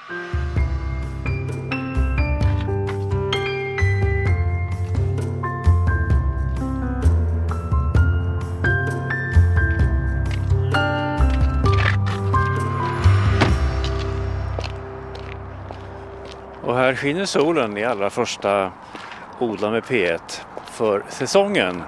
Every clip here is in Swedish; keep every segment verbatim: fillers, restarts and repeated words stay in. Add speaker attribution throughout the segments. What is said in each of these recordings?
Speaker 1: Och här skiner solen i allra första Odla med P ett för säsongen.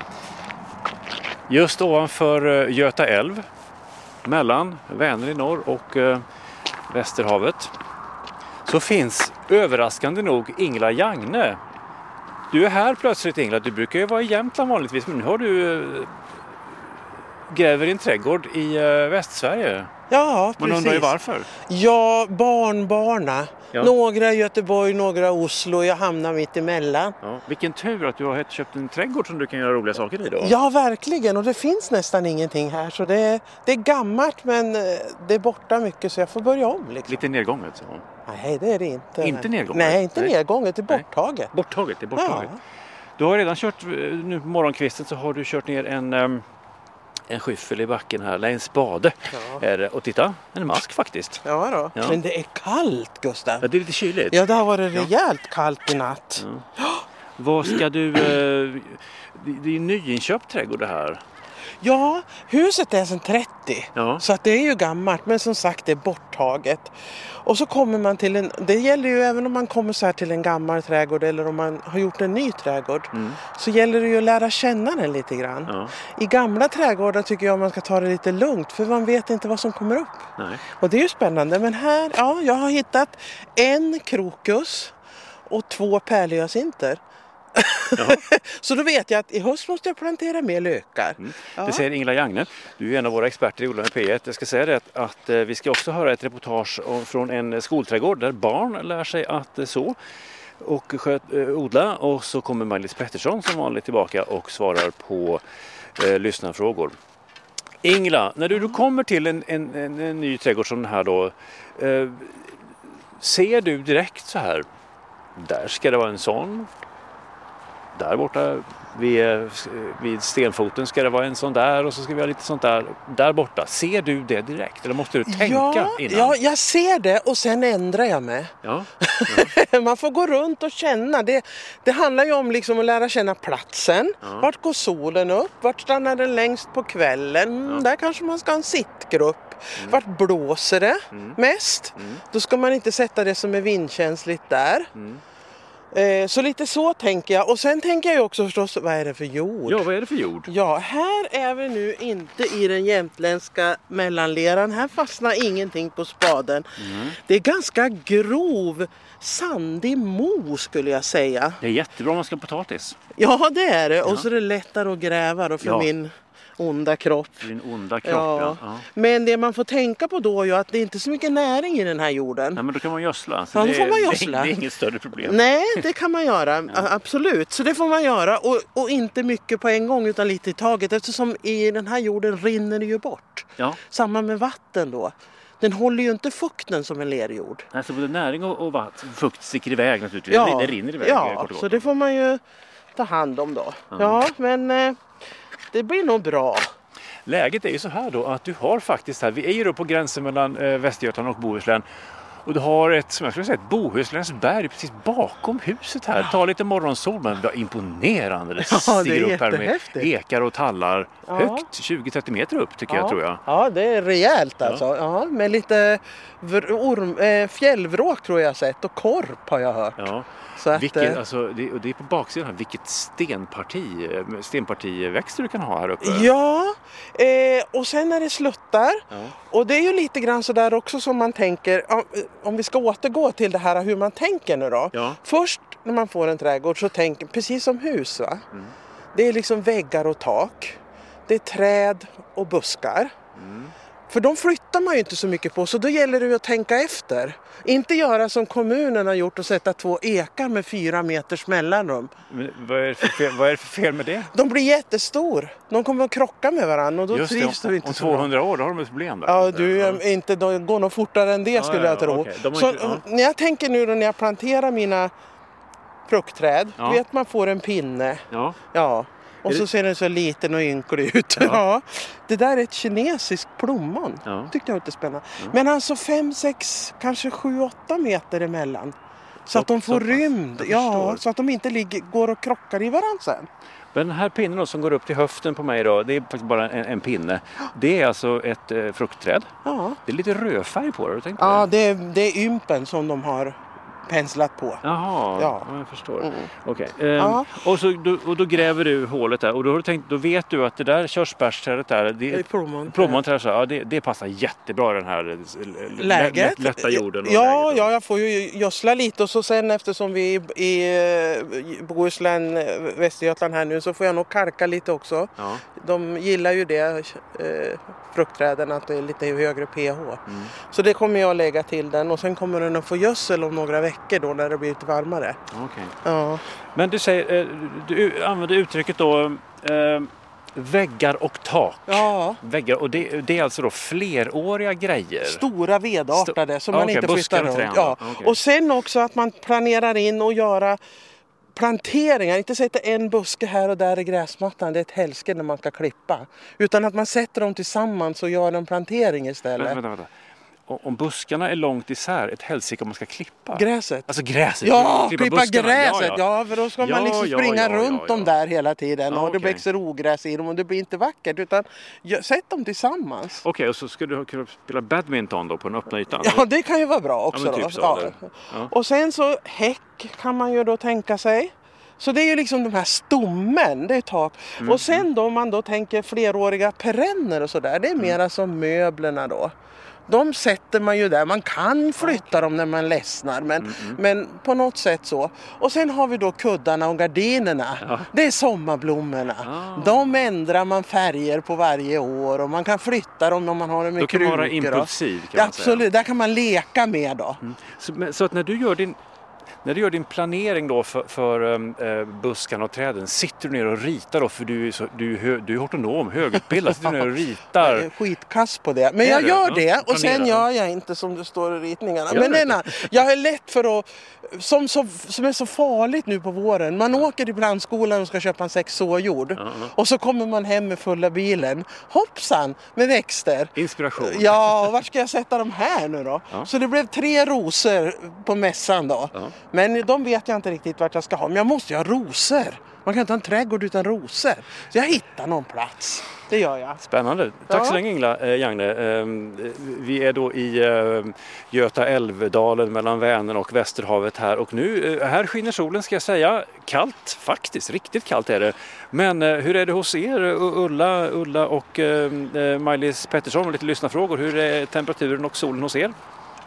Speaker 1: Just ovanför Göta älv, mellan Vänern i norr och eh, Västerhavet, så finns överraskande nog Ingela Jagne. Du är här plötsligt, Ingela. Du brukar ju vara i Jämtland vanligtvis, men nu har du eh, gräver i en trädgård i eh, Västsverige.
Speaker 2: Ja, precis.
Speaker 1: Man undrar ju varför.
Speaker 2: Ja, barnbarna.
Speaker 1: Ja.
Speaker 2: Några i Göteborg, några i Oslo. Jag hamnar mitt emellan.
Speaker 1: Ja, vilken tur att du har köpt en trädgård som du kan göra roliga saker i då.
Speaker 2: Ja, verkligen. Och det finns nästan ingenting här. Så det, det är gammalt, men det är borta mycket, så jag får börja om. Liksom.
Speaker 1: Lite nedgånget så.
Speaker 2: Nej, det är det inte.
Speaker 1: Inte nedgånget?
Speaker 2: Nej, inte
Speaker 1: Nej.
Speaker 2: nedgånget. Det är borttaget.
Speaker 1: Nej. Borttaget, det är borttaget.
Speaker 2: Ja.
Speaker 1: Du har redan kört, nu på morgonkvisten så har du kört ner en... Um, en skyffel i backen här, en spade.
Speaker 2: Ja.
Speaker 1: Är det, och titta, en mask faktiskt.
Speaker 2: Ja då.
Speaker 1: Ja.
Speaker 2: Men det är kallt, Gustav.
Speaker 1: Ja, det är lite kyligt.
Speaker 2: Ja, det har varit rejält kallt i natt.
Speaker 1: Ja. Vad ska du... Eh, det, det är en nyinköpt trädgård det här.
Speaker 2: Ja, huset är sedan trettio.
Speaker 1: Ja.
Speaker 2: Så att det är ju gammalt, men som sagt det är borttaget. Och så kommer man till en... Det gäller ju även om man kommer så här till en gammal trädgård eller om man har gjort en ny trädgård. Mm. Så gäller det ju att lära känna den lite grann.
Speaker 1: Ja.
Speaker 2: I gamla trädgårdar tycker jag man ska ta det lite lugnt, för man vet inte vad som kommer upp.
Speaker 1: Nej.
Speaker 2: Och det är ju spännande. Men här, ja, jag har hittat en krokus och två pärlhyacinter. Så då vet jag att i höst måste jag plantera mer lökar.
Speaker 1: Mm.
Speaker 2: Ja.
Speaker 1: Det säger Ingela Jagne. Du är en av våra experter i Odla med P ett. Jag ska säga det att, att vi ska också höra ett reportage om, från en skolträdgård där barn lär sig att så och sköt, eh, odla. Och så kommer Maj-Lis Pettersson som vanligt tillbaka och svarar på eh, lyssnarfrågor. Ingela, när du då kommer till en, en, en, en ny trädgård som den här då, eh, ser du direkt så här, där ska det vara en sån. Där borta vid, vid stenfoten ska det vara en sån där och så ska vi ha lite sånt där där borta. Ser du det direkt eller måste du tänka
Speaker 2: ja,
Speaker 1: innan?
Speaker 2: Ja, jag ser det och sen ändrar jag mig.
Speaker 1: Ja,
Speaker 2: ja. Man får gå runt och känna. Det, det handlar ju om liksom att lära känna platsen. Ja. Vart går solen upp? Vart stannar den längst på kvällen? Ja. Där kanske man ska ha en sittgrupp. Mm. Vart blåser det mm. mest? Mm. Då ska man inte sätta det som är vindkänsligt där. Mm. Så lite så tänker jag. Och sen tänker jag också förstås, vad är det för jord?
Speaker 1: Ja, vad är det för jord?
Speaker 2: Ja, här är vi nu inte i den jämtländska mellanleran. Här fastnar ingenting på spaden. Mm. Det är ganska grov, sandig mo skulle jag säga.
Speaker 1: Det är jättebra om man ska ha potatis.
Speaker 2: Ja, det är det. Ja. Och så är det lättare att gräva då för ja. min... onda kropp.
Speaker 1: Din onda kropp,
Speaker 2: ja.
Speaker 1: ja. ja.
Speaker 2: Men det man får tänka på då är ju att det är inte så mycket näring i den här jorden.
Speaker 1: Nej, men då kan man gödsla. Så
Speaker 2: ja,
Speaker 1: det,
Speaker 2: då får man
Speaker 1: är,
Speaker 2: gödsla.
Speaker 1: Det är inget större problem.
Speaker 2: Nej, det kan man göra. Ja. Absolut. Så det får man göra. Och, och inte mycket på en gång utan lite i taget. Eftersom i den här jorden rinner det ju bort. Ja. Samma med vatten då. Den håller ju inte fukten som en lerjord.
Speaker 1: Nej, så både näring och, och vatten, fukt sticker iväg naturligtvis.
Speaker 2: Ja,
Speaker 1: det rinner iväg.
Speaker 2: Ja, så det får man ju ta hand om då. Ja, ja men eh, det blir nog bra.
Speaker 1: Läget är ju så här då att du har faktiskt här, vi är ju då på gränsen mellan eh, Västergötland och Bohuslän och du har ett, som jag skulle säga, ett Bohusläns berg precis bakom huset här. Ta lite morgonsol, men det är imponerande. Det
Speaker 2: ja,
Speaker 1: stiger upp här med ekar och tallar ja. högt, tjugo till trettio meter upp tycker
Speaker 2: ja.
Speaker 1: jag tror jag.
Speaker 2: Ja, det är rejält alltså. Ja. Ja, med lite orm, äh, fjällvråk tror jag sett och korp har jag hört.
Speaker 1: Ja.
Speaker 2: Så att,
Speaker 1: vilket, alltså, det, och det är på baksidan här, vilket stenparti, stenpartiväxter du kan ha här uppe.
Speaker 2: Ja, eh, och sen när det sluttar, ja. och det är ju lite grann så där också som man tänker, om vi ska återgå till det här hur man tänker nu då. Ja. Först när man får en trädgård så tänker precis som hus va. Mm. Det är liksom väggar och tak, det är träd och buskar. Mm. För de flyttar man ju inte så mycket på, så då gäller det att tänka efter. Inte göra som kommunen har gjort och sätta två ekar med fyra meters mellanrum.
Speaker 1: Men vad är det för fel, vad är det för fel med det?
Speaker 2: De blir jättestor. De kommer att krocka med varandra och då
Speaker 1: just
Speaker 2: trivs
Speaker 1: det,
Speaker 2: du inte
Speaker 1: om
Speaker 2: så bra.
Speaker 1: tvåhundra år då har de ett problem där.
Speaker 2: Ja, du, ja. Inte, de går nog fortare än det ja, skulle jag tro. Okay. De så, inte, ja. När jag tänker nu då när jag planterar mina fruktträd, ja. vet man får en pinne.
Speaker 1: Ja.
Speaker 2: Ja. Och så det... ser den så liten och ynklig ut. Ja. Ja. Det där är ett kinesiskt plommon. Ja. Tyckte jag var lite spännande. Ja. Men alltså fem, sex, kanske sju, åtta meter emellan. Så, så att de får så rymd. Ja, så att de inte ligger, går och krockar i varandra sen.
Speaker 1: Men den här pinnen då, som går upp till höften på mig då, det är faktiskt bara en, en pinne. Det är alltså ett eh, fruktträd. Ja. Det är lite rödfärg på det, har du tänkt på det?
Speaker 2: Ja, det är, det är ympen som de har penslat på.
Speaker 1: Jaha, ja. Ja, jag förstår. Mm. Okej. Okay. Ehm, ja. och, så, då, och då gräver du hålet där och då, har du tänkt, då vet du att det där körsbärsträdet där, det,
Speaker 2: det är plommon.
Speaker 1: Plommonträd, ja, det, det passar jättebra i den här läget. Lätta jorden. Och
Speaker 2: ja,
Speaker 1: läget.
Speaker 2: ja, jag får ju gödsla lite och så sen eftersom vi är i Bohuslän, Västergötland här nu så får jag nog kalka lite också. Ja. De gillar ju det, eh, fruktträden, att det är lite högre pH. Mm. Så det kommer jag att lägga till den och sen kommer den att få gödsel om några veckor då när det blir lite varmare.
Speaker 1: Okay.
Speaker 2: Ja.
Speaker 1: Men du säger, du använder uttrycket då eh, väggar och tak.
Speaker 2: Ja.
Speaker 1: Väggar, och det, det är alltså då fleråriga grejer.
Speaker 2: Stora vedartade som man
Speaker 1: okay,
Speaker 2: inte flyttar runt. Ja. Okay. Och sen också att man planerar in och göra planteringar, inte sätta en buske här och där i gräsmattan, det är ett helske när man ska klippa. Utan att man sätter dem tillsammans och gör en plantering istället.
Speaker 1: Vänta, vänta. Om buskarna är långt isär, ett helsike om man ska klippa.
Speaker 2: Gräset.
Speaker 1: Alltså gräset.
Speaker 2: Ja, klippa, klippa gräset. Ja, ja. ja, för då ska
Speaker 1: ja,
Speaker 2: man liksom
Speaker 1: ja,
Speaker 2: springa
Speaker 1: ja, ja,
Speaker 2: runt
Speaker 1: ja, ja.
Speaker 2: dem där hela tiden. Ja, och det
Speaker 1: okay.
Speaker 2: växer ogräs i dem och det blir inte vackert. Utan ja, sätt dem tillsammans.
Speaker 1: Okej, okay, och så ska du kunna spela badminton då på den öppna ytan?
Speaker 2: Ja, det kan ju vara bra också.
Speaker 1: Ja,
Speaker 2: då.
Speaker 1: typ så,
Speaker 2: ja.
Speaker 1: Ja.
Speaker 2: Och sen så häck kan man ju då tänka sig. Så det är ju liksom de här stommen, det är tak. Mm. Och sen då om man då tänker fleråriga perenner och sådär, det är mera mm. som möblerna då. De sätter man ju där, man kan flytta okay. dem när man ledsnar, men, mm, mm. men på något sätt så. Och sen har vi då kuddarna och gardinerna, ja. Det är sommarblommorna. Ah. De ändrar man färger på varje år och man kan flytta dem om man har dem med krukor.
Speaker 1: Då kan man vara impulsiv kan
Speaker 2: ja,
Speaker 1: man
Speaker 2: absolut,
Speaker 1: säga.
Speaker 2: Där kan man leka med då.
Speaker 1: Mm. Så, men, så att när du gör din... När du gör din planering då för, för äh, buskarna och träden, sitter du ner och ritar då? För du är, så, du, hö, du är hortonom, högutbildad, sitter du ner och ritar?
Speaker 2: Jag är skitkass på det. Men jag gör det och sen gör jag inte som det står i ritningarna. Gör Men denna, jag är lätt för att, som, som, som är så farligt nu på våren. Man åker till plantskolan och ska köpa en sex såjord. Uh-huh. Och så kommer man hem med fulla bilen. Hoppsan, med växter.
Speaker 1: Inspiration.
Speaker 2: Ja, och var ska jag sätta dem här nu då? Uh-huh. Så det blev tre rosor på mässan då. Uh-huh. Men de vet jag inte riktigt vart jag ska ha. Men jag måste ju ha rosor. Man kan inte ha en trädgård utan rosor. Så jag hittar någon plats. Det gör jag.
Speaker 1: Spännande. Tack ja. så länge Ingela eh, Jagne. Eh, vi är då i eh, Göta älvdalen mellan Vänern och Västerhavet här. Och nu, eh, här skiner solen ska jag säga. Kallt faktiskt, riktigt kallt är det. Men eh, hur är det hos er Ulla, Ulla och eh, Maj-Lis Pettersson? Lite lyssnarfrågor. Hur är temperaturen och solen hos er?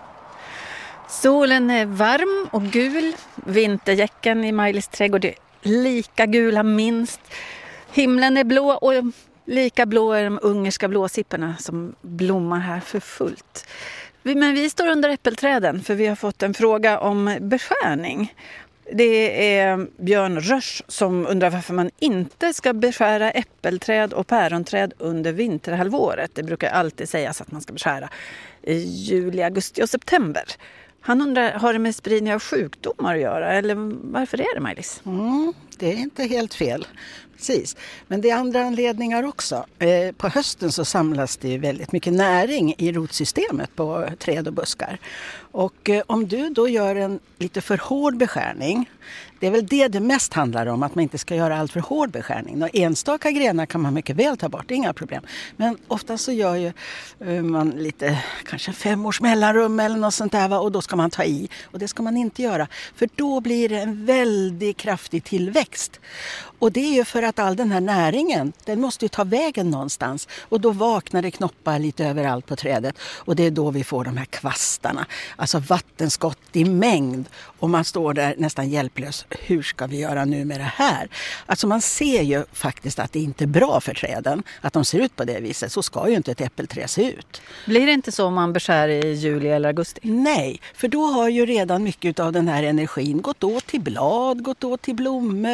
Speaker 3: Solen är varm och gul. Vinterjäcken i Maj-Lis trädgård är lika gula minst. Himlen är blå och lika blå är de ungerska blåsipporna som blommar här för fullt. Men vi står under äppelträden för vi har fått en fråga om beskärning. Det är Björn Rösch som undrar varför man inte ska beskära äppelträd och päronträd under vinterhalvåret. Det brukar alltid sägas att man ska beskära i juli, augusti och september. Han undrar, har det med spridning av sjukdomar att göra? Eller varför är det, Maj-Lis?
Speaker 4: Mm, det är inte helt fel. Precis. Men det är andra anledningar också. Eh, på hösten så samlas det väldigt mycket näring i rotsystemet på träd och buskar. Och eh, om du då gör en lite för hård beskärning, det är väl det det mest handlar om, att man inte ska göra allt för hård beskärning. Och enstaka grenar kan man mycket väl ta bort, det är inga problem. Men ofta så gör ju eh, man lite, kanske fem års mellanrum eller något sånt där, va? Och då ska man ta i. Och det ska man inte göra, för då blir det en väldigt kraftig tillväxt. Och det är ju för att all den här näringen, den måste ju ta vägen någonstans. Och då vaknar det knoppar lite överallt på trädet. Och det är då vi får de här kvastarna. Alltså vattenskott i mängd. Och man står där nästan hjälplös. Hur ska vi göra nu med det här? Alltså man ser ju faktiskt att det inte är bra för träden. Att de ser ut på det viset. Så ska ju inte ett äppelträd se ut.
Speaker 3: Blir det inte så om man beskär i juli eller augusti?
Speaker 4: Nej, för då har ju redan mycket av den här energin gått åt till blad, gått åt till blommor.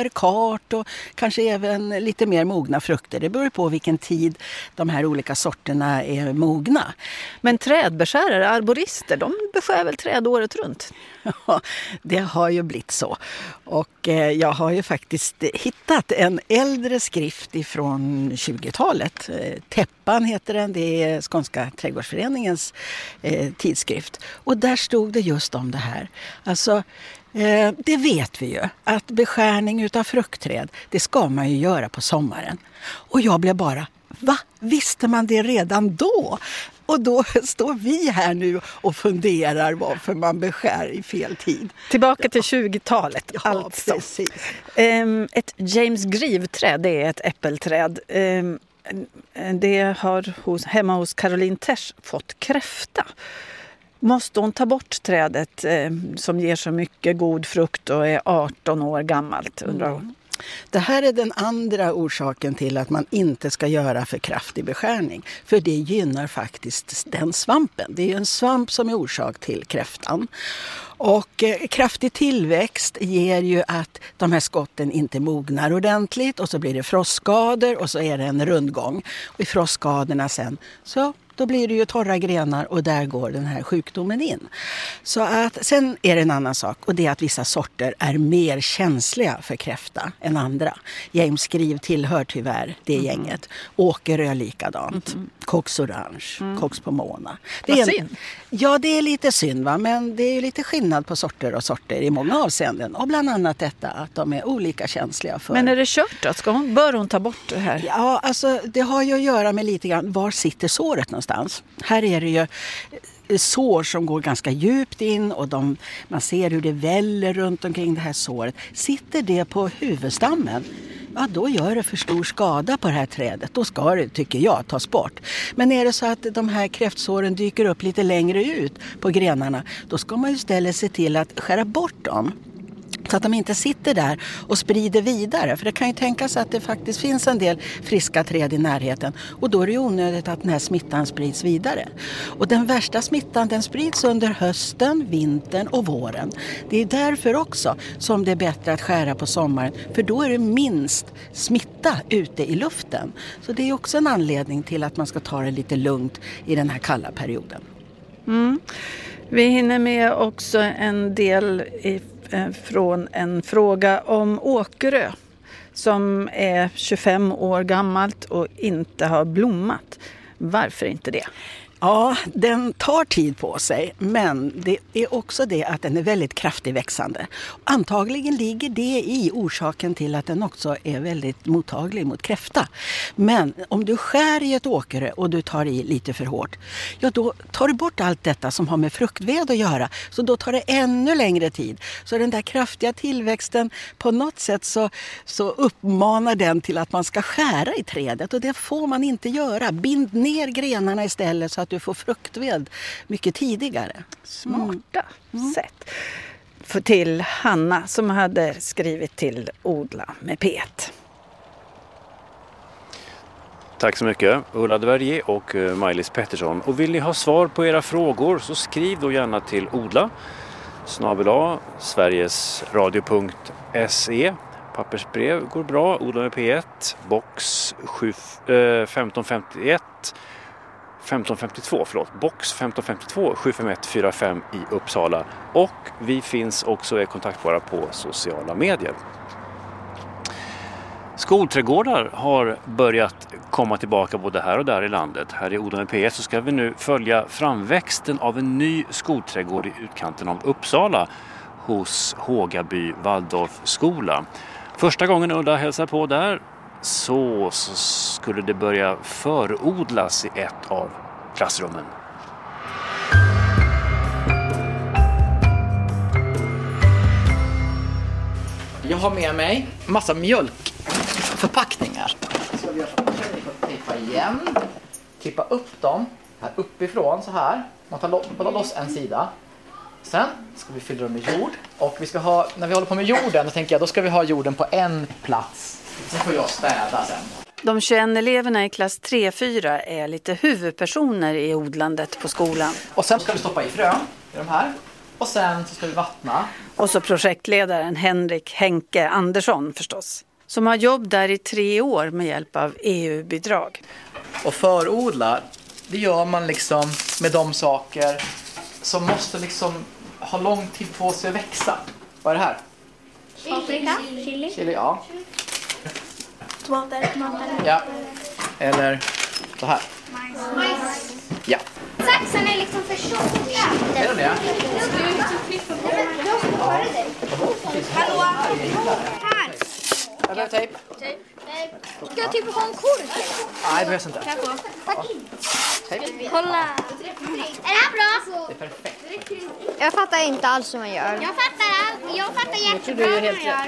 Speaker 4: bär, kart och kanske även lite mer mogna frukter. Det beror på vilken tid de här olika sorterna är mogna.
Speaker 3: Men trädbeskärare, arborister, de beskär väl träd året runt?
Speaker 4: Ja, det har ju blivit så. Och eh, jag har ju faktiskt hittat en äldre skrift ifrån tjugotalet. Eh, Täppan heter den, det är Skånska trädgårdsföreningens eh, tidskrift. Och där stod det just om det här. Alltså, eh, det vet vi ju, att beskärning utav fruktträd, det ska man ju göra på sommaren. Och jag blev bara, va? Visste man det redan då? Och då står vi här nu och funderar varför man beskär i fel tid.
Speaker 3: Tillbaka till tjugotalet,
Speaker 4: ja,
Speaker 3: alltså.
Speaker 4: Precis.
Speaker 3: Um, ett James Grieve-träd, det är ett äppelträd. Um, det har hos, hemma hos Caroline Tesch fått kräfta. Måste hon ta bort trädet um, som ger så mycket god frukt och är arton år gammalt, undrar hon? Mm.
Speaker 4: Det här är den andra orsaken till att man inte ska göra för kraftig beskärning. För det gynnar faktiskt den svampen. Det är ju en svamp som är orsak till kräftan. Och eh, kraftig tillväxt ger ju att de här skotten inte mognar ordentligt och så blir det frostskador och så är det en rundgång. Och i frostskadorna sen så då blir det ju torra grenar och där går den här sjukdomen in. Så att sen är det en annan sak och det är att vissa sorter är mer känsliga för kräfta än andra. James Grieve tillhör tyvärr det mm. gänget. Åkerö likadant. Mm. Cox Orange, mm. Cox Pomona. Det är en, ja, det är lite synd va, men det är ju lite skillnad på sorter och sorter i många avseenden. Och bland annat detta att de är olika känsliga för...
Speaker 3: Men är det kört då? Ska hon, bör hon ta bort det här?
Speaker 4: Ja, alltså det har ju att göra med lite grann var sitter såret någonstans. Här är det ju sår som går ganska djupt in och de, man ser hur det väller runt omkring det här såret. Sitter det på huvudstammen, ja då gör det för stor skada på det här trädet. Då ska det, tycker jag, tas bort. Men är det så att de här kräftsåren dyker upp lite längre ut på grenarna, då ska man ju istället se till att skära bort dem. Så att de inte sitter där och sprider vidare. För det kan ju tänkas att det faktiskt finns en del friska träd i närheten. Och då är det ju onödigt att den här smittan sprids vidare. Och den värsta smittan den sprids under hösten, vintern och våren. Det är därför också som det är bättre att skära på sommaren. För då är det minst smitta ute i luften. Så det är också en anledning till att man ska ta det lite lugnt i den här kalla perioden.
Speaker 3: Mm. Vi hinner med också en del i från en fråga om Åkerö som är tjugofem år gammalt och inte har blommat. Varför inte det?
Speaker 4: Ja, den tar tid på sig, men det är också det att den är väldigt kraftigt växande. Antagligen ligger det i orsaken till att den också är väldigt mottaglig mot kräfta. Men om du skär i ett åkerö och du tar i lite för hårt, ja då tar du bort allt detta som har med fruktved att göra. Så då tar det ännu längre tid. Så den där kraftiga tillväxten på något sätt så, så uppmanar den till att man ska skära i trädet. Och det får man inte göra. Bind ner grenarna istället så att du får fruktved mycket tidigare.
Speaker 3: Smarta mm. sätt. För till Hanna som hade skrivit till Odla med P ett.
Speaker 1: Tack så mycket Ulla de Verdier och Maj-Lis Pettersson. Och vill ni ha svar på era frågor så skriv då gärna till Odla snabel-a sverigesradio punkt se. Pappersbrev går bra. Odla med P ett box femton femtioett femton femtiotvå, förlåt, box femton femtiotvå sju fem ett fyra fem i Uppsala. Och vi finns också i kontaktbara på sociala medier. Skolträdgårdar har börjat komma tillbaka både här och där i landet. Här i Odla med P ett så ska vi nu följa framväxten av en ny skolträdgård i utkanten av Uppsala hos Hågaby Waldorfskola. Första gången Ulla hälsar på där så, så skulle det börja förodlas i ett av klassrummen.
Speaker 5: Jag har med mig massa mjölkförpackningar. Så vi får tejpa igen. Klippa upp dem här uppifrån så här. Man tar, lo- man tar loss en sida. Sen ska vi fylla dem med jord. Och vi ska ha, när vi håller på med jorden, då tänker jag, då ska vi ha jorden på en plats. Sen får jag städa sen.
Speaker 3: De tjugoett eleverna i klass tre fyra är lite huvudpersoner i odlandet på skolan.
Speaker 5: Och sen ska vi stoppa i frön i de här. Och sen så ska vi vattna.
Speaker 3: Och så projektledaren Henrik Henke Andersson förstås. Som har jobb där i tre år med hjälp av E U-bidrag.
Speaker 5: Och förodla, det gör man liksom med de saker som måste liksom ha lång tid på sig att växa. Vad är det här?
Speaker 6: Paprika, chili.
Speaker 5: Chili, ja.
Speaker 6: Tomater, tomater.
Speaker 5: Ja. Eller så här.
Speaker 6: Majs.
Speaker 5: Ja.
Speaker 6: Saxen är liksom för tjocka.
Speaker 5: Är det det?
Speaker 6: Hallå? Här.
Speaker 5: Jag behöver tejp.
Speaker 6: Ska jag typ ha en kork?
Speaker 5: Nej, det behövs inte.
Speaker 6: Tack.
Speaker 5: Tejp.
Speaker 6: Kolla. Är det här bra?
Speaker 5: Det är perfekt.
Speaker 6: Jag fattar inte alls hur man gör. Jag fattar allt. Jag fattar jättebra hur man gör.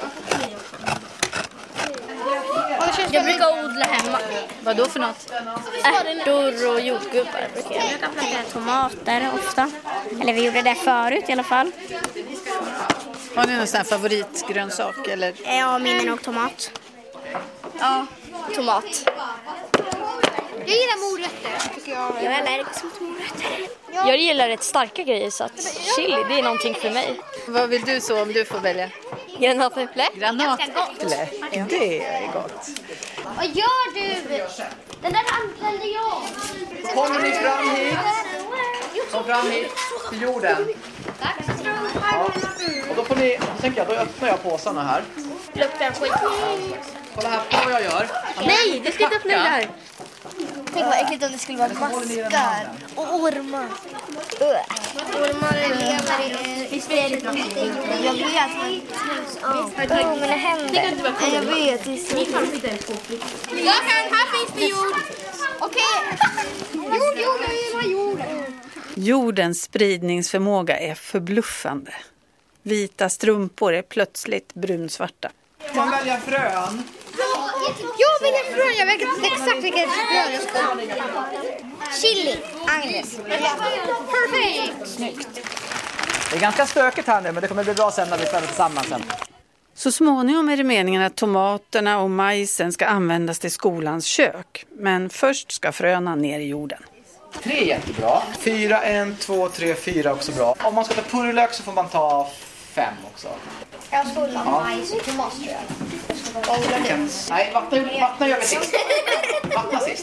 Speaker 7: Jag brukar odla hemma.
Speaker 3: Vad då för något?
Speaker 7: Ärtor och jordgubbar brukar jag.
Speaker 6: Jag kan plantera tomater ofta. Eller vi gjorde det förut i alla fall.
Speaker 3: Har ni någon sån här favoritgrönsak? Eller?
Speaker 6: Ja, min är nog tomat.
Speaker 7: Ja, tomat.
Speaker 6: Jag gillar morötter, tycker jag. Jag är allergisk mot morötter.
Speaker 7: Jag gillar rätt starka grejer så att chili, det är någonting för mig.
Speaker 3: Vad vill du så om du får välja?
Speaker 7: Granatäpple.
Speaker 3: Granatäpple? Det är gott.
Speaker 6: Vad gör du? Den där använder jag.
Speaker 5: Kommer ni fram hit? Kom fram hit till jorden. Ja. Och då får ni, då tänker jag, då öppnar jag påsarna här.
Speaker 7: Luktar skit.
Speaker 5: Kolla här på vad jag gör.
Speaker 7: Nej, du ska inte öppna det där. Tänk vad äckligt om det skulle vara maskar och ormar.
Speaker 6: Ormar lever i hysterisk. Jag vet. Åh, mina händer. Jag vet. Jag kan, här finns det jord. Okej. Jord, jord, jag gillar jorden.
Speaker 3: Jordens spridningsförmåga är förbluffande. Vita strumpor är plötsligt brunsvarta.
Speaker 5: Man väljer frön.
Speaker 6: Jag vill en frön. Jag vet exakt vilket frön jag ska ha. Chili. Agnes. Perfekt.
Speaker 5: Snyggt. Det är ganska stökigt här nu, men det kommer bli bra sen när vi spelar tillsammans sen.
Speaker 3: Så småningom är det meningen att tomaterna och majsen ska användas till skolans kök. Men först ska fröna ner i jorden.
Speaker 5: Tre är jättebra. Fyra, en, två, tre, fyra också bra. Om man ska ta purjolök så får man ta fem också.
Speaker 6: Jag ska odla majs och tomat, tror jag. Vad odlar du?
Speaker 5: Nej, vattna, vattna gör vi sist. Vattna sist.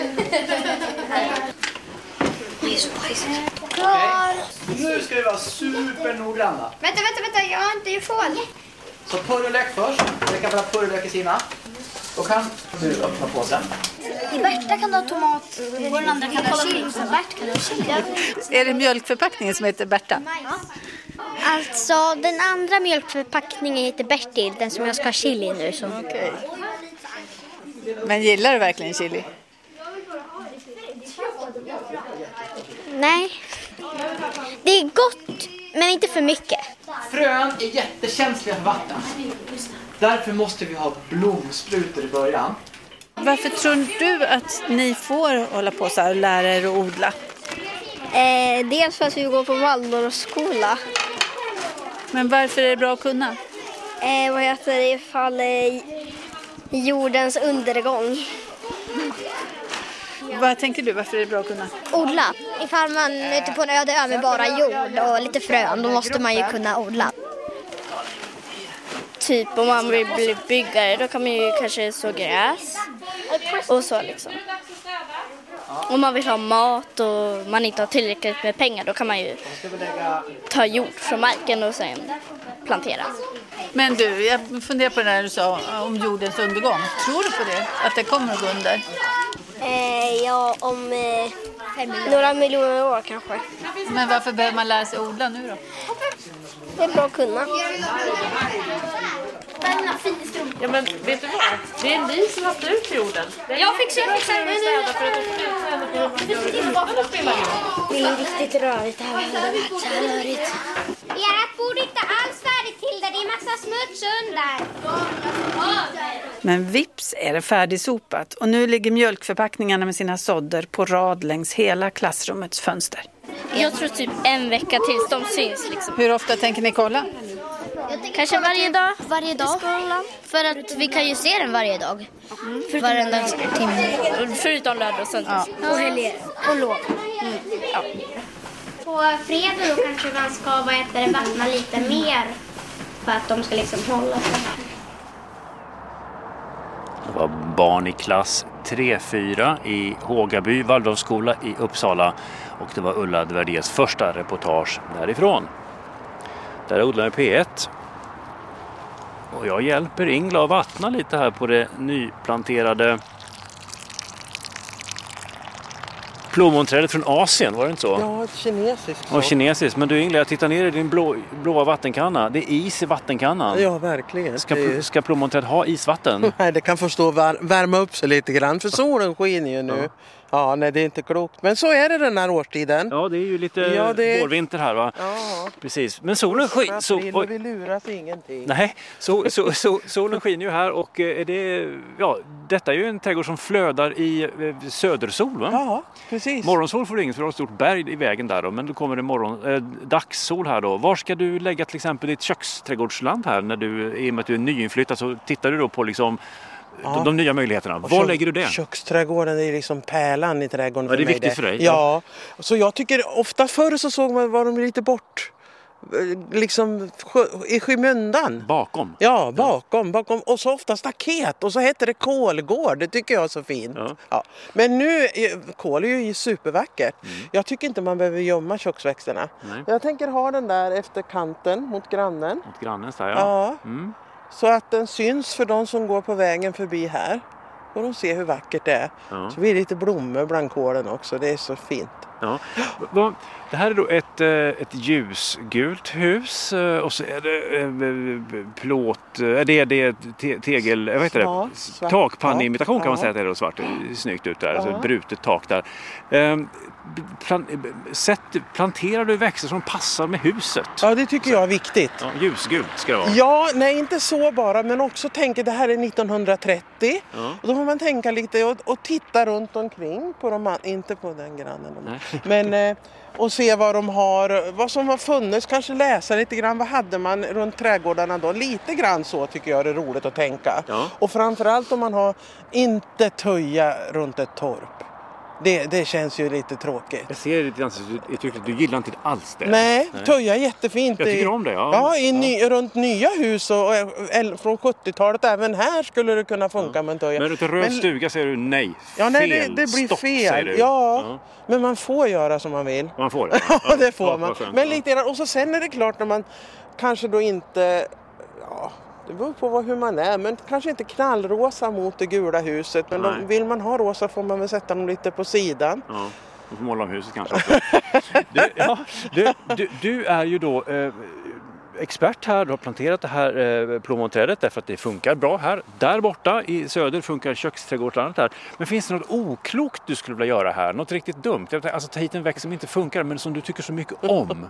Speaker 5: Okej. Nu ska vi vara supernoggranna.
Speaker 6: Vänta, vänta, vänta. Jag har inte gjort fel.
Speaker 5: Så purjolök först. Det kan vara purjolök i sina. Då kan du öppna påsen.
Speaker 6: I Berta kan du ha tomat och den andra kan du ha chili. Bert kan du ha chili.
Speaker 3: Är det mjölkförpackningen som heter Berta?
Speaker 6: Alltså, den andra mjölkförpackningen heter Bertil. Den som jag ska ha chili nu. Så.
Speaker 3: Okej. Men gillar du verkligen chili?
Speaker 6: Nej. Det är gott, men inte för mycket.
Speaker 5: Frön är jättekänsliga för vatten. Därför måste vi ha blomsprutor i början.
Speaker 3: Varför tror du att ni får hålla på så här och lära er att odla?
Speaker 6: Eh, dels för att vi går på Waldorfskola.
Speaker 3: Men varför är det bra att kunna?
Speaker 6: Eh, vad heter det ifall eh, jordens undergång?
Speaker 3: Vad tänker du? Varför är det bra att kunna?
Speaker 6: Odla. Ifall man är ute på en öde ö med bara jord och lite frön, då måste man ju kunna odla.
Speaker 7: Typ om man vill bli byggare, då kan man ju kanske så gräs. Och så liksom. Om man vill ha mat och man inte har tillräckligt med pengar, då kan man ju ta jord från marken och sen plantera.
Speaker 3: Men du, jag funderar på det där du sa om jordens undergång. Tror du på det? Att det kommer att gå under?
Speaker 6: Eh, ja, om eh, några miljoner år kanske.
Speaker 3: Men varför behöver man lära sig odla nu då?
Speaker 6: Det är bra att kunna.
Speaker 8: Ja, men vet du vad? Det är ni som har haft ut jorden.
Speaker 6: Jag fick se
Speaker 8: städa för att du ska utstäda på
Speaker 6: det är riktigt rörigt det här. Det har varit så här rörigt. Ert bord är inte alls färdigt till det. Det är massa smuts under.
Speaker 3: Men vips är det färdigsopat och nu ligger mjölkförpackningarna med sina sådder på rad längs hela klassrummets fönster.
Speaker 7: Jag tror typ en vecka tills de syns liksom.
Speaker 3: Hur ofta tänker ni kolla?
Speaker 7: Kanske varje dag.
Speaker 6: Varje dag.
Speaker 7: För att vi kan ju se den varje dag. Mm. Varenda timme. Förutom lördag och söndag.
Speaker 6: Ja. Och helger. Och lov.
Speaker 7: Mm. Ja.
Speaker 6: på fredag då kanske man ska vad heter det, vattna lite mer för att de ska liksom hålla sig här.
Speaker 1: Det var barn i klass tre fyra i Hågaby Waldorfskola i Uppsala och det var Ulla Dverdés första reportage därifrån. Där är Odlare P ett. Och jag hjälper Ingla att vattna lite här på det nyplanterade plommonträdet från Asien, var det inte så?
Speaker 2: Ja, ett kinesiskt.
Speaker 1: Ja, kinesiskt. Men du Ingla, jag tittar ner i din blå, blåa vattenkanna. Det är is i vattenkannan.
Speaker 2: Ja, verkligen.
Speaker 1: Ska,
Speaker 2: det...
Speaker 1: ska plommonträdet ha isvatten?
Speaker 2: Nej, det kan få stå och vär- värma upp sig lite grann. För solen skiner ju nu. Ja. Ja, nej, det är inte klokt. Men så är det den här årstiden.
Speaker 1: Ja, det är ju lite
Speaker 2: ja, det...
Speaker 1: vårvinter här va?
Speaker 2: Ja.
Speaker 1: Precis. Men solen skiner...
Speaker 2: Så... Vi luras ingenting.
Speaker 1: Nej, so, so, so, solen skiner ju här och är det, ja, detta är ju en trädgård som flödar i eh, södersol va?
Speaker 2: Ja, precis.
Speaker 1: Morgonsol får du inget för du har ett stort berg i vägen där då, men då kommer det morgon, eh, dagssol här då. Var ska du lägga till exempel ditt köksträdgårdsland här när du, i och med att du är nyinflyttad så tittar du då på liksom ja. de, de nya möjligheterna. Var kök, lägger du det?
Speaker 2: Köksträdgården är liksom pärlan i trädgården
Speaker 1: ja,
Speaker 2: för
Speaker 1: det är
Speaker 2: mig.
Speaker 1: viktigt
Speaker 2: Det.
Speaker 1: för dig.
Speaker 2: Ja, så jag tycker ofta förr så såg man var de lite bort liksom i skymundan.
Speaker 1: Bakom?
Speaker 2: Ja, bakom, bakom. Och så ofta staket. Och så heter det kolgård. Det tycker jag är så fint. Ja. Ja. Men nu, kål är ju supervackert. Mm. Jag tycker inte man behöver gömma köksväxterna. Nej. Jag tänker ha den där efter kanten mot grannen.
Speaker 1: Mot grannen där, ja.
Speaker 2: Ja.
Speaker 1: Mm.
Speaker 2: Så att den syns för de som går på vägen förbi här. Och de ser hur vackert det är. Ja. Så blir det lite blommor bland kålen också. Det är så fint.
Speaker 1: Ja. Det här är då ett, ett ljusgult hus och så är det plåt, det är det tegel, vad heter det? Ja, takpannimitation kan man säga att det är då svart, snyggt ut där, ja. Alltså brutet tak där. Sätt, planterar du växter som passar med huset?
Speaker 2: Ja, det tycker jag är viktigt.
Speaker 1: Ja, ljusgult ska det vara.
Speaker 2: Ja, nej inte så bara, men också tänka det här är nittonhundratrettio. Ja. Och då får man tänka lite och, och titta runt omkring på de, inte på den grannen. Nej. Men och se vad de har, vad som har funnits, kanske läsa lite grann, vad hade man runt trädgårdarna då, lite grann så tycker jag är roligt att tänka. Ja. Och framförallt om man har inte töja runt ett torp. Det, det känns ju lite tråkigt.
Speaker 1: Jag ser lite grann så jag tycker att du gillar inte alls det.
Speaker 2: Nej, Nej. töja är jättefint.
Speaker 1: Jag tycker om det, ja.
Speaker 2: Ja, i ny, ja. runt nya hus och, och från sjuttiotalet även här skulle det kunna funka ja. med en töja.
Speaker 1: Men runt en röd men, stuga säger du nej.
Speaker 2: Ja, nej,
Speaker 1: fel.
Speaker 2: Det, det blir
Speaker 1: Stopp,
Speaker 2: fel. Ja, ja, men man får göra som man vill.
Speaker 1: Man får det.
Speaker 2: Ja, det får ja, man. Men lite grann, och så sen är det klart när man kanske då inte, ja, det beror på hur man är, men kanske inte knallrosa mot det gula huset. Men då, vill man ha rosa får man väl sätta dem lite på sidan.
Speaker 1: Ja, och få måla om huset kanske också. du, ja, du, du, du är ju då eh, expert här, du har planterat det här eh, plommonträdet därför att det funkar bra här. Där borta i söder funkar köksträdgårdslandet här. Men finns det något oklokt du skulle vilja göra här? Något riktigt dumt? Alltså ta hit en växt som inte funkar men som du tycker så mycket om.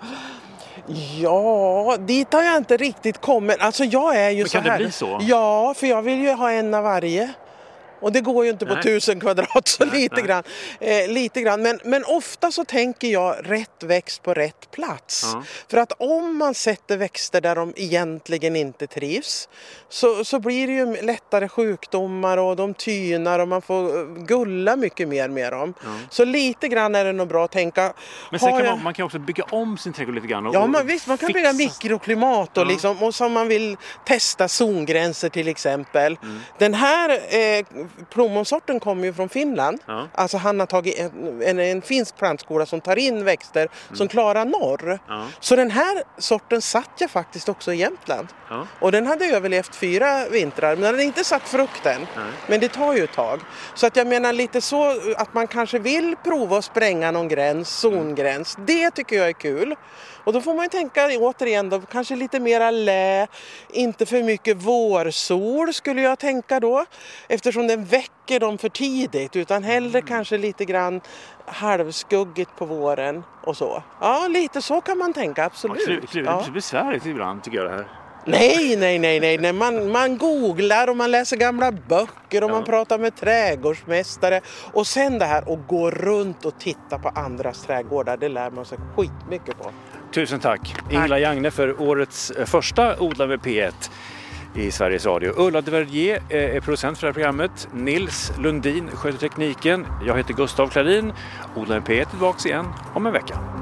Speaker 2: Ja, dit har jag inte riktigt kommit. Alltså jag är ju
Speaker 1: men
Speaker 2: så här.
Speaker 1: Kan det bli så?
Speaker 2: Ja, för jag vill ju ha en av varje. Och det går ju inte på nej. tusen kvadrat så nej, lite, nej. Grann, eh, lite grann. Men, men ofta så tänker jag rätt växt på rätt plats. Ja. För att om man sätter växter där de egentligen inte trivs så, så blir det ju lättare sjukdomar och de tynar och man får gulla mycket mer med dem. Ja. Så lite grann är det nog bra att tänka.
Speaker 1: Men sen kan
Speaker 2: jag...
Speaker 1: man, man kan också bygga om sin trädgård lite grann. Och,
Speaker 2: ja, man, visst, man kan fixa. Bygga mikroklimat och, ja. liksom, och som man vill testa zongränser till exempel. Mm. Den här eh, plommonsorten kommer ju från Finland. Ja. Alltså han har tagit en, en, en finsk plantskola som tar in växter mm. som klarar norr. Ja. Så den här sorten satt jag faktiskt också i Jämtland. Ja. Och den hade överlevt fyra vintrar. Men den hade inte satt frukten. Ja. Men det tar ju ett tag. Så att jag menar lite så att man kanske vill prova att spränga någon gräns, zongräns. Mm. Det tycker jag är kul. Och då får man ju tänka återigen då, kanske lite mera lä, inte för mycket vårsol skulle jag tänka då. Eftersom den väcker dem för tidigt utan hellre mm. kanske lite grann halvskuggigt på våren och så. Ja, lite så kan man tänka, absolut.
Speaker 1: Ja, det är ja. besvärligt ibland tycker jag det här.
Speaker 2: Nej, nej, nej, nej, nej. Man, man googlar och man läser gamla böcker och ja. man pratar med trädgårdsmästare. Och sen det här att gå runt och titta på andras trädgårdar, det lär man sig skitmycket på.
Speaker 1: Tusen tack. Ingla Jagne för årets första Odla med P ett i Sveriges Radio. Ulla Dverdier är producent för det här programmet. Nils Lundin sköter tekniken. Jag heter Gustav Klarin. Odla med P ett tillbaka igen om en vecka.